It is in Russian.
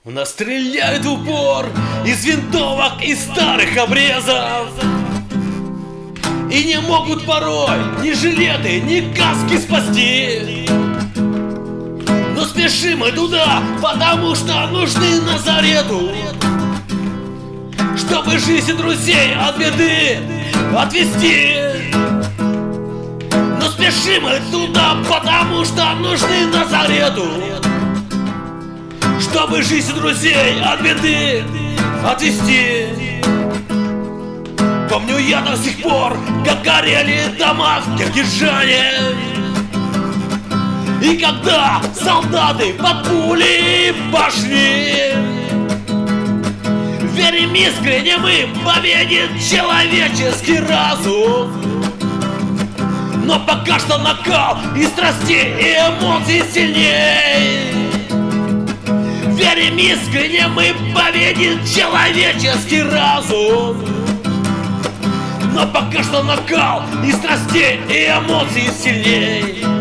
У нас стреляют в упор из винтовок и старых обрезов. И не могут порой ни жилеты, ни каски спасти. Но спешим мы туда, потому что нужны Назарету, чтобы жизнь друзей от беды отвести. Но спешим мы туда, потому что нужны Назарету, чтобы жизнь друзей от беды отвести. Помню я до сих пор, как горели дома в Киргизстане. И когда солдаты под пули пошли, верим искренне мы, победит человеческий разум. Но пока что накал и страсти, и эмоций сильней. Верим искренне мы, победит человеческий разум. Но пока что накал и страстей, и эмоций сильней.